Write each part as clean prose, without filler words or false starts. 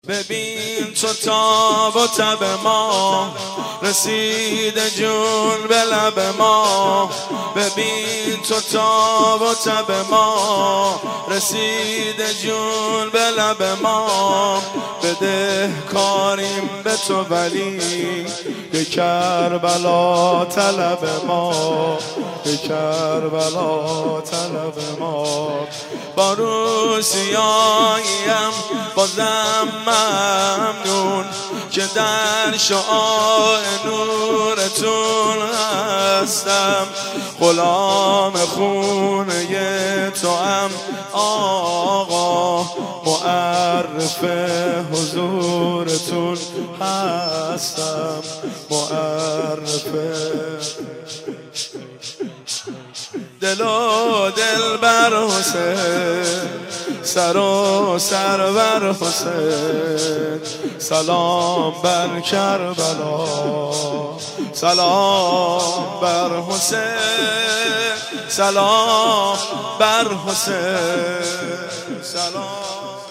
ببین تو تاب و تب ما رسیده جون به لب ما. ببین تو تاب و تب ما رسیده جون به لب ما. بده کاریم به تو ولی به کربلا طلب ما، به کربلا طلب ما. با روسیاییم بازم ممنون که در شعاع نورتون هستم. غلام خونه تو هم آقا، معرف حضورتون هستم، معرف. دل و دل بر حسین، سر و سر بر حسین. سلام بر کربلا، سلام بر حسین، سلام بر حسین، سلام.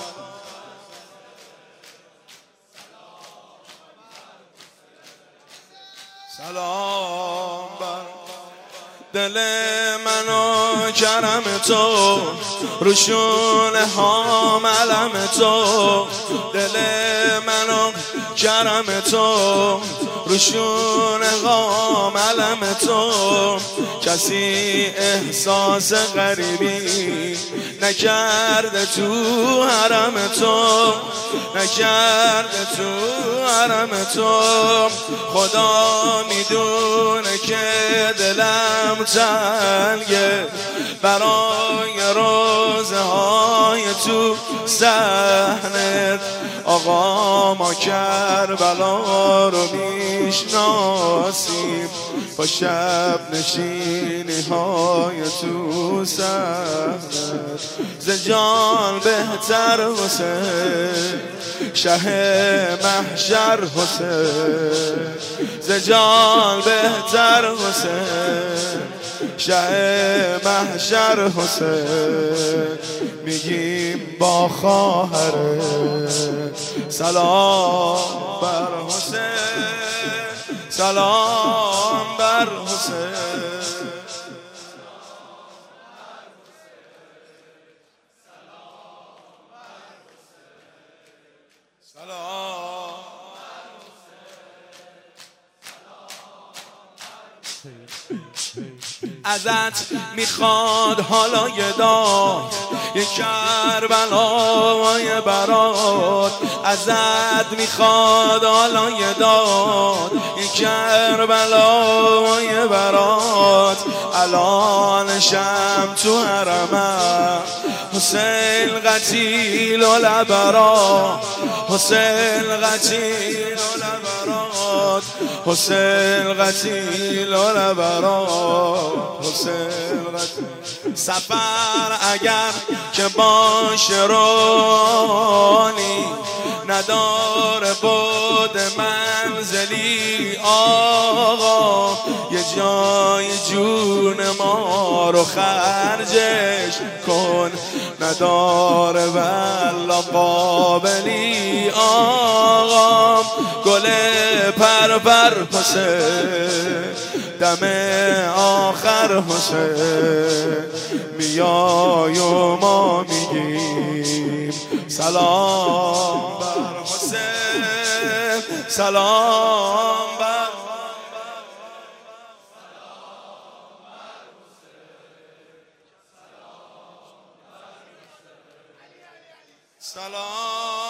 سلام بر دل منو کرم تو، روشونه ها علم تو. دل منو کرم تو، روشونه ها علم تو. کسی احساس غریبی نکرده تو حرم تو، نکرده تو حرم تو. خدا میدونه که دلم تنگه برای روزه های تو صحنت. آقا ما کربلا رو میشناسیم با شب نشینی های تو صحنت. ز جان بهتر حسین، شه محشر حسین. ز جان بهتر حسین، شه محشر حسین. میگیم با خواهر، سلام بر حسین، سلام بر حسین. ازت میخواد حالا یه داد، یه کربلای برات. ازت میخواد حالا یه داد، یه کربلای برات. الان شم تو حرمم، حسین قتیل و لبرات، حسین قتیل و لبرات، حسین قتیل و لبرات، حسین قتیل. سفر اگر که باشه رانی، نداره بود منزلی آقا. یه جای جون ما رو خرجش کن، نداره والا قابلی آقا. گل پرپر حسین، دم آخر حسین. میای و ما میگیم سلام بر حسین، سلام بر سلام.